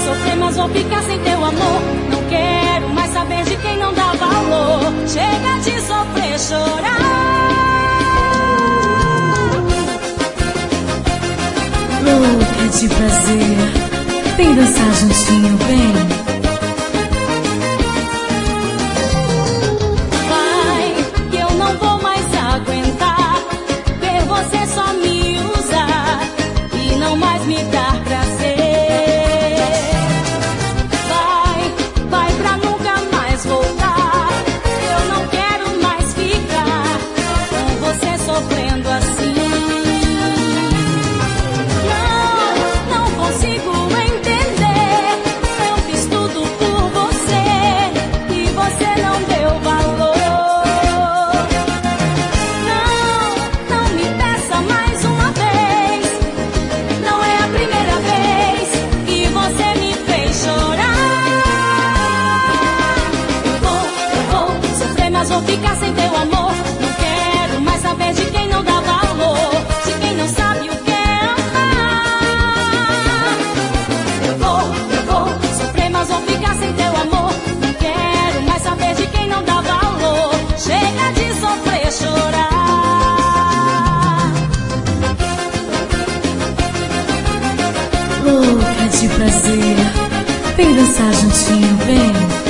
sofrer, mas vou ficar sem teu amor. Não quero mais saber de quem não dá valor. Chega de sofrer, chorar. Louca de prazer, vem dançar juntinho, vem. Me dar prazer. Vai pra nunca mais voltar. Eu não quero mais ficar com você sofrendo assim. Não consigo entender. Eu fiz tudo por você e você não deu valor. Não me peça mais uma vez. Não é a primeira vez que você me fez chorar. Eu vou sofrer, mas vou ficar sem teu amor. Não quero mais saber de quem não dá valor, de quem não sabe o que é amar. Eu vou sofrer, mas vou ficar sem teu amor. Não quero mais saber de quem não dá valor. Chega de sofrer, chorar. Louca de prazer, vem dançar juntinho, vem.